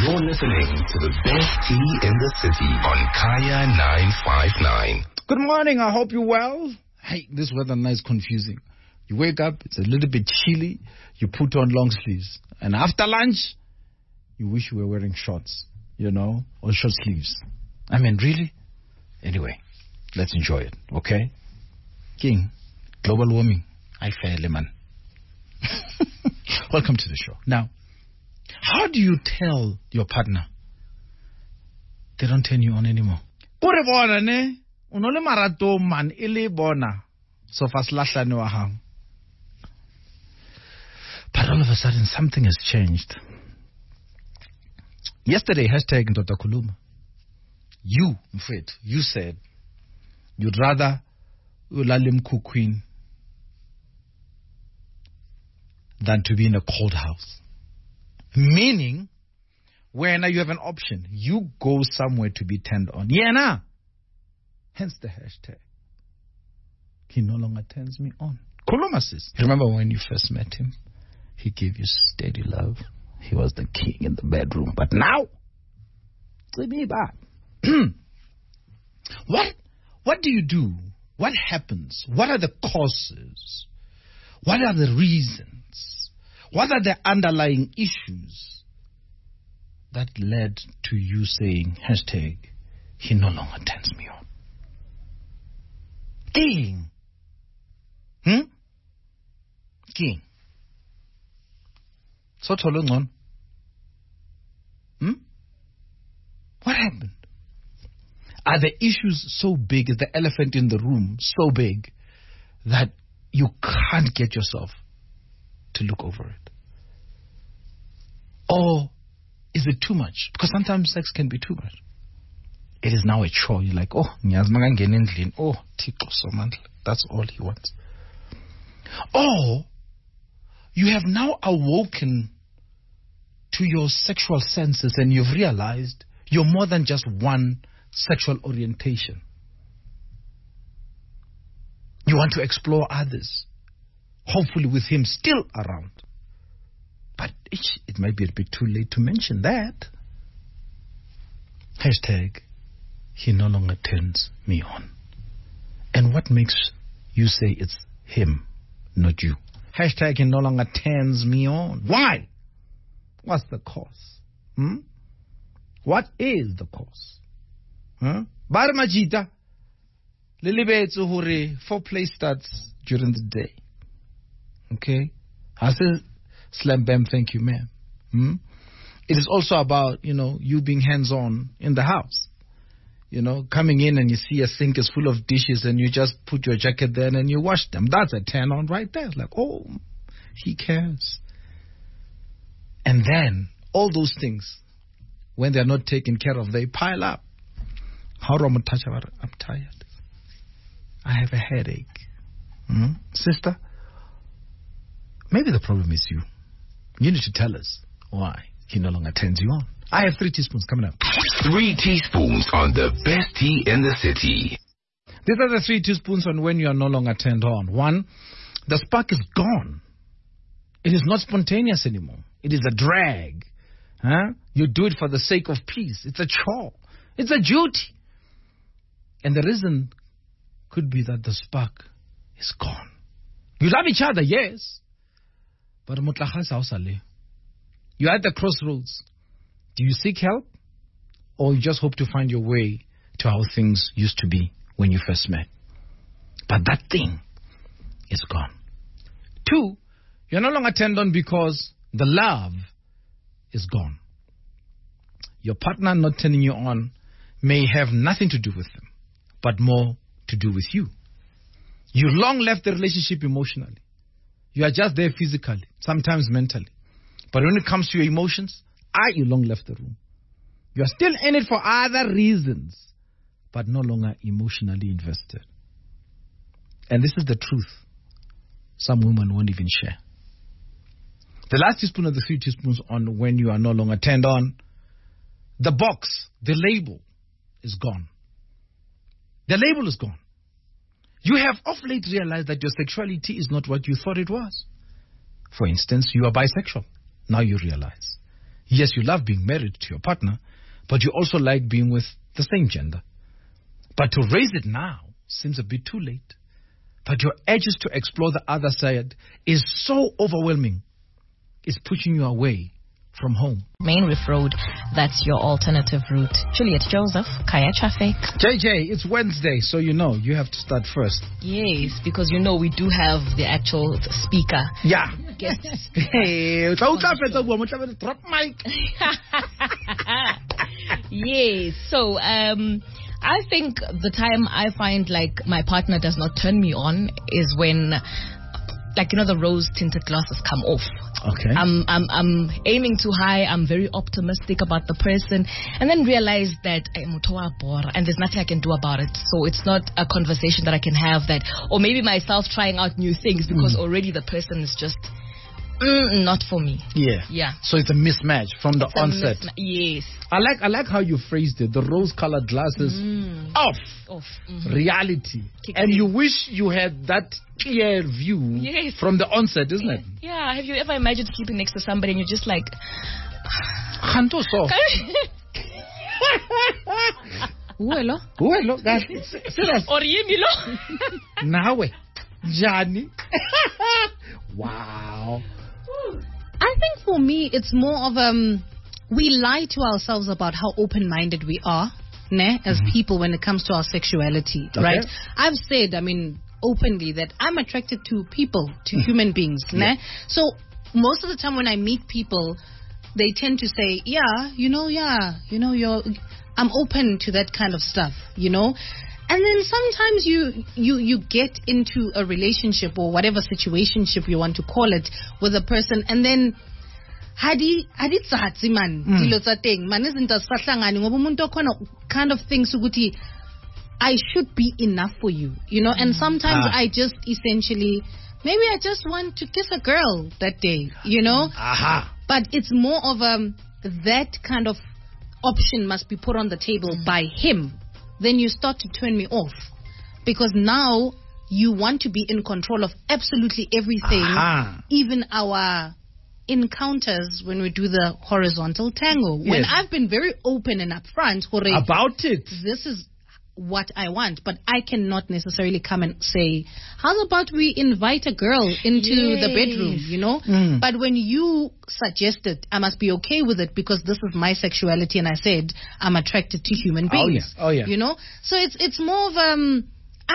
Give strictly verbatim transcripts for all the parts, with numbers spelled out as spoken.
You're listening to the best tea in the city on Kaya nine five nine. Good morning. I hope you're well. Hey, this weather now is confusing. You wake up, it's a little bit chilly. You put on long sleeves. And after lunch, you wish you were wearing shorts, you know, or short sleeves. I mean, really? Anyway, let's enjoy it, okay? King, global warming. I fair, man. Welcome to the show. Now, how do you tell your partner they don't turn you on anymore? Ure bona ne, unole marato man ile bona, so fast lahlane wa hang. But all of a sudden, something has changed. Yesterday, hashtag Ndoda Kuluma. You, Mfred, you said you'd rather ulalim queen than to be in a cold house. Meaning, when you have an option, you go somewhere to be turned on. Yeah, nah. Hence the hashtag. He no longer turns me on. Kuluma says, remember when you first met him? He gave you steady love. He was the king in the bedroom. But now, it's me back. What, what do you do? What happens? What are the causes? What are the reasons? What are the underlying issues that led to you saying, hashtag, he no longer turns me on? King. Hmm? King. So tolong on. Hmm? What happened? Are the issues so big, is the elephant in the room so big that you can't get yourself to look over it? Or is it too much? Because sometimes sex can be too much. It is now a chore. You're like, oh, oh, that's all he wants. Or you have now awoken to your sexual senses and you've realized you're more than just one sexual orientation. You want to explore others, hopefully with him still around. But it, it might be a bit too late to mention that. Hashtag, he no longer turns me on. And what makes you say it's him, not you? Hashtag, he no longer turns me on. Why? What's the cause? Hmm? What is the cause? Huh? Baramajita. Lilibetsu hore, foreplay starts during the day. Okay? I say, slam bam, thank you, ma'am. Hmm? It is also about, you know, you being hands-on in the house. You know, coming in and you see a sink is full of dishes and you just put your jacket there and you wash them. That's a turn on right there. Like, oh, he cares. And then all those things, when they're not taken care of, they pile up. How do I touch about it? I'm tired. I have a headache. Hmm? Sister, maybe the problem is you. You need to tell us why he no longer turns you on. I have three teaspoons coming up. Three teaspoons on the best tea in the city. These are the three teaspoons on when you are no longer turned on. One, the spark is gone. It is not spontaneous anymore. It is a drag. Huh? You do it for the sake of peace. It's a chore. It's a duty. And the reason could be that the spark is gone. You love each other, yes. But you're at the crossroads. Do you seek help? Or you just hope to find your way to how things used to be when you first met? But that thing is gone. Two, you're no longer turned on because the love is gone. Your partner not turning you on may have nothing to do with them, but more to do with you. You long left the relationship emotionally. You are just there physically, sometimes mentally. But when it comes to your emotions, I, you long left the room. You are still in it for other reasons, but no longer emotionally invested. And this is the truth some women won't even share. The last teaspoon of the three teaspoons on when you are no longer turned on, the box, the label is gone. The label is gone. You have of late realized that your sexuality is not what you thought it was. For instance, you are bisexual. Now you realize. Yes, you love being married to your partner, but you also like being with the same gender. But to raise it now seems a bit too late. But your urges to explore the other side is so overwhelming. It's pushing you away from home. Main Reef Road, that's your alternative route. Juliet Joseph, Kaya Traffic. J J, it's Wednesday, so you know you have to start first. Yes, because you know we do have the actual speaker. Yeah. Guests. Hey, drop mic. Yes, so um, I think the time I find like my partner does not turn me on is when, like, you know, the rose-tinted glasses come off. Okay. I'm, I'm, I'm aiming too high. I'm very optimistic about the person, and then realize that I'm bored and there's nothing I can do about it. So it's not a conversation that I can have that, or maybe myself trying out new things because mm. already the person is just mm, not for me. Yeah. Yeah. So it's a mismatch from the it's onset. Misma- yes. I like I like how you phrased it. The rose-colored glasses mm. off. Off. Mm-hmm. Reality. Kick and in. You wish you had that clear view yes. from the onset, isn't it? Yeah. Have you ever imagined sleeping next to somebody and you're just like... Uelo. Uelo. Guys. Serious. Or yimilo. Nawe. Jani. Wow. I think for me, it's more of um, we lie to ourselves about how open-minded we are, ne, as mm-hmm. people when it comes to our sexuality, okay. right? I've said, I mean, openly that I'm attracted to people, to mm. human beings, yeah. ne? So most of the time when I meet people, they tend to say, yeah, you know, yeah, you know, you're, I'm open to that kind of stuff, you know. And then sometimes you, you, you get into a relationship or whatever situationship you want to call it with a person, and then hadi hadi tsatsi man dilo tsa teng man izinto sisahlangani ngoba umuntu okhona kind of thinks ukuthi I should be enough for you, you know. And sometimes ah. I just essentially maybe I just want to kiss a girl that day, you know. Aha. But it's more of um that kind of option must be put on the table mm. by him. Then you start to turn me off because now you want to be in control of absolutely everything, Aha. even our encounters when we do the horizontal tango. Yes. When I've been very open and upfront about it, this is what I want, but I cannot necessarily come and say, how about we invite a girl into yes. the bedroom, you know? Mm. But when you suggested, I must be okay with it because this is my sexuality, and I said I'm attracted to human beings. Oh yeah, oh yeah. You know? So it's it's more of um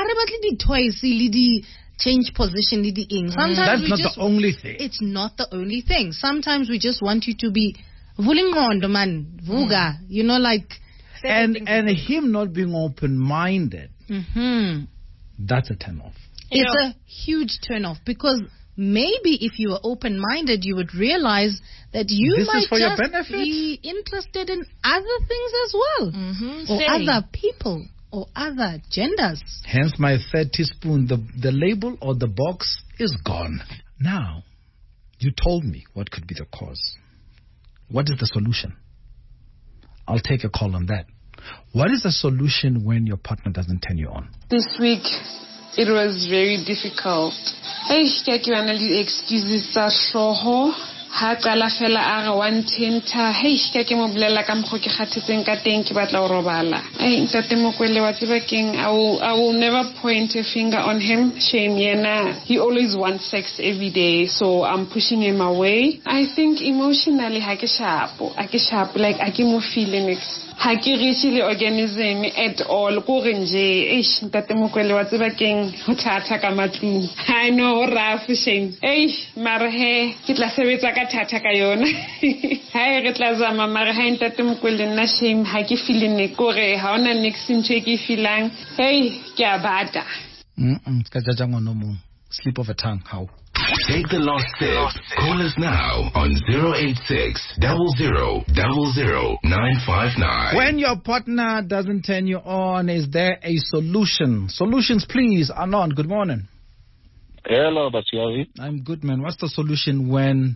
toys, change position. Sometimes that's we not just, the only thing. It's not the only thing. Sometimes we just want you to be vulingondo man, vuga, you know, like. And and him not being open-minded, mm-hmm. that's a turn-off. It's know. a huge turn-off because maybe if you were open-minded, you would realize that you this might just be interested in other things as well, mm-hmm. or Same. other people, or other genders. Hence my third teaspoon, the, the label or the box is gone. Now, you told me what could be the cause. What is the solution? I'll take a call on that. What is the solution when your partner doesn't turn you on? This week, it was very difficult. Hey, excuses are so ha qala fela a re one tenta hey ke ke mo bolela ka mgo ke kgathetseng ka teng ke batla o robala hey ntate mokwele wa tseba keng I will I will never point a finger on him. Shame yena, he always wants sex every day, so I'm pushing him away. I think emotionally ha ke sharp ha ke sharp like a ke mo feeling ha ke reach le organism at all ko re nje eish ntate mokwele wa tseba keng ho thatha ka matlung. I know rough shame eish mara he ke tla sebetsa ka thatha ka yona ha re tla zama mara ha ntate mokwele nna shame ha ke feeling ko re ha ona next ntse ke feeling hey ke a bata mm ska jaja ngono mo slip of a tongue. How take the last sip. Call us now on zero eight six, zero zero zero zero nine five nine. When your partner doesn't turn you on, is there a solution? Solutions, please. Anon, good morning. Hello, Basiavi. I'm good, man. What's the solution when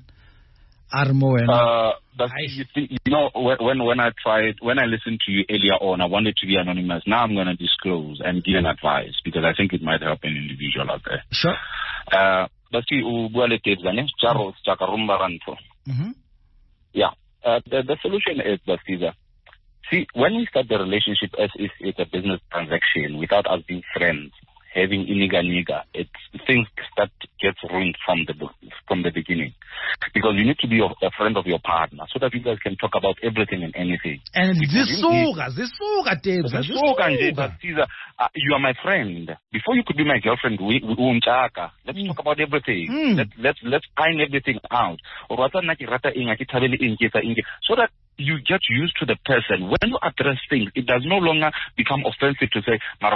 Armo and uh, you, think, you know, when when I tried, when I listened to you earlier on, I wanted to be anonymous. Now I'm going to disclose and give an advice because I think it might help an individual out there. Sure. Uh, Basi u bua le tebzane jaro tsaka rumba ranto. Mhm. Yeah. uh, the, the solution is, Bastida, see, when we start the relationship as if it's a business transaction without us being friends, having iniga niga, it's things that gets ruined from the from the beginning. Because you need to be a, a friend of your partner so that you guys can talk about everything and anything. And zisuka, zisuka, Tebza, zisuka. Uh, you are my friend. Before you could be my girlfriend, we we umchaka. Let's mm. talk about everything. Mm. Let let's let's find everything out. So that you get used to the person. When you address things, it does no longer become offensive to say, no,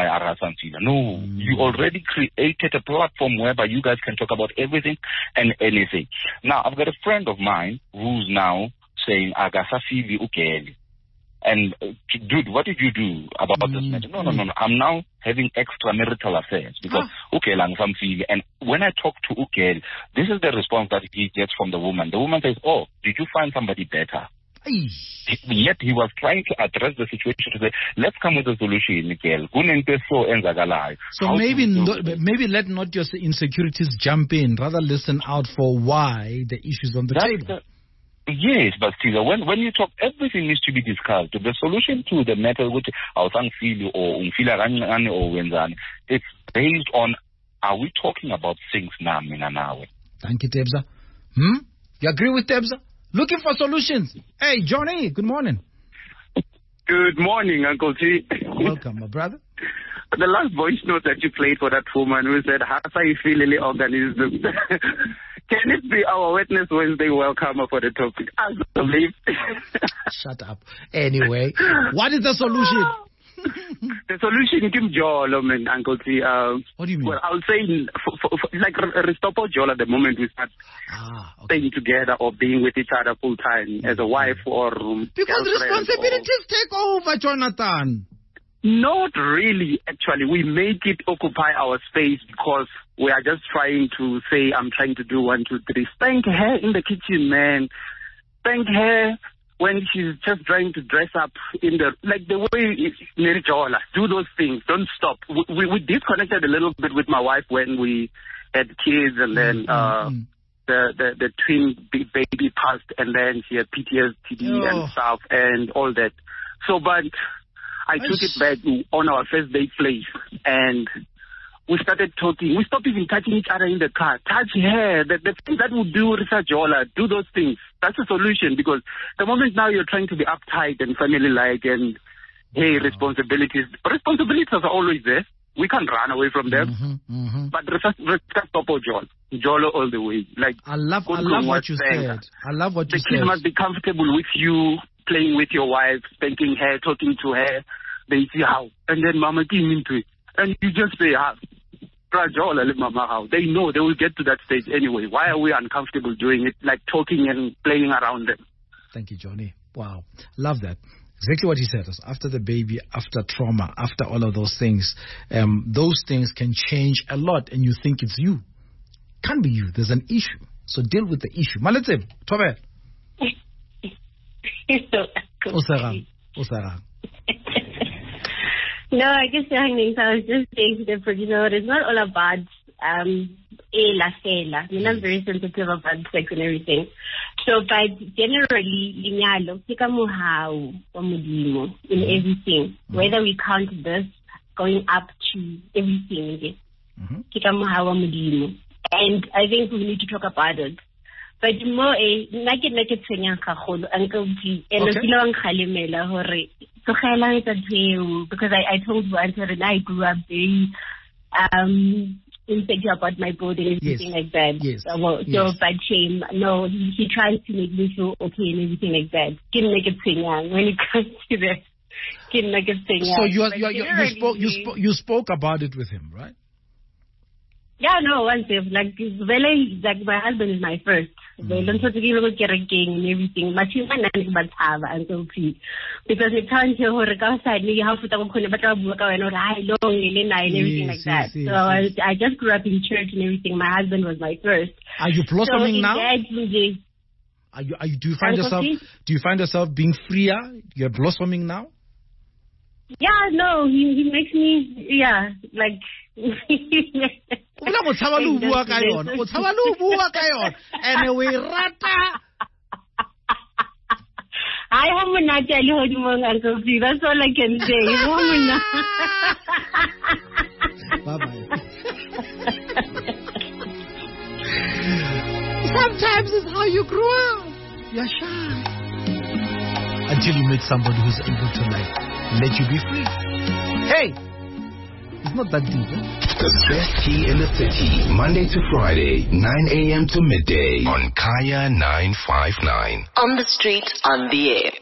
you already created a platform whereby you guys can talk about everything and anything. Now, I've got a friend of mine who's now saying, Agasafivi Ukeli. And, uh, dude, what did you do about mm. this matter? No, no, no, no. I'm now having extramarital affairs because Ukeli and Samfivi. And when I talk to Ukeli, this is the response that he gets from the woman. The woman says, oh, did you find somebody better? Yet he was trying to address the situation to say, let's come with a solution, Miguel. So maybe not, maybe let not your insecurities jump in, rather listen out for why the issue's on the That's table. The, yes, but Caesar, when, when you talk, everything needs to be discussed. The solution to the matter which or or it's based on, are we talking about things now, Minanawe? Thank you, Tebza. Hmm? You agree with Tebza? Looking for solutions. Hey, Johnny, good morning. Good morning, Uncle T. Welcome, my brother. The last voice note that you played for that woman who said, how you feel in the organism? Can it be our Witness Wednesday welcome for the topic? I believe. Shut up. Anyway, what is the solution? The solution, Kim Jolo, man, Uncle T. Uh, what do you mean? Well, I'll say, for, for, for, like, Ristopo Jola, the moment we start ah, okay. staying together or being with each other full time as a wife or um, because responsibilities or, take over, Jonathan. Not really, actually. We make it occupy our space because we are just trying to say, I'm trying to do one, two, three. Spank her in the kitchen, man. Spank her when she's just trying to dress up in the, like the way Mary Jola, do those things. Don't stop. We, we, we disconnected a little bit with my wife when we had kids and then uh, mm-hmm. the, the, the twin baby passed and then she had P T S D oh. and stuff and all that. So, but I, I took it back on our first date place and we started talking. We stopped even touching each other in the car. Touch her. The, the thing that would do Risa Jola, do those things. That's a solution because the moment now you're trying to be uptight and family-like and, hey, responsibilities. Responsibilities are always there. We can't run away from them. Mm-hmm, mm-hmm. But Risa Topo Jola. Jola all the way. Like, I love, I love what you said. I love what you the said. The kids must be comfortable with you, playing with your wife, spanking her, talking to her. They see how. And then Mama came into it. And you just say, ah, they know they will get to that stage anyway. Why are we uncomfortable doing it, like talking and playing around them? Thank you, Johnny. Wow. Love that. Exactly what he said. After the baby, after trauma, after all of those things, um, those things can change a lot and you think it's you. Can't be you. There's an issue. So deal with the issue. Maletse, Tobe. Osarang. Osarang. No, I guess I was just saying to the producer, it's not all about um ela fela. I mean, I'm very sensitive about sex and everything. So, but generally, linyalo, tika muhau wa modimo in everything. Whether we count this going up to everything, tika muhau wa modimo. And I think we need to talk about it. But more a naked naked thing Uncle G and a kilo khalimela hore so because I, I told you until I grew up very um insecure about my body and everything yes. like that. Yes. So, well, yes. so bad shame. No, he, he tries to make me feel okay and everything like that. Can make it sing when it comes to that. Can make it sing. So you, are, you, are, you, you spoke you spoke you spoke about it with him, right? Yeah, no, once if like really, like my husband is my first. They don't talk to you about getting and everything. But you might not but have until three. Because it turns to her outside me how to talk about and I long and everything like that. So I, I just grew up in church and everything. My husband was my first. Are you blossoming so now? Are you, are you do you find yourself do you find yourself being freer? You're blossoming now? Yeah, no, he he makes me yeah, like Una mo tshaba lu bua ka yona, o tshaba lu bua ka yona. And we rata I am not telling you, Uncle Steve. That's all I can say. Bye-bye. Sometimes it's how you grew up. You're shy. Until you meet somebody who's able to, like, let you be free. Hey! It's not that deep, eh? The best tea in the city, Monday to Friday, nine a.m. to midday on Kaya nine five nine. On the street, on the air.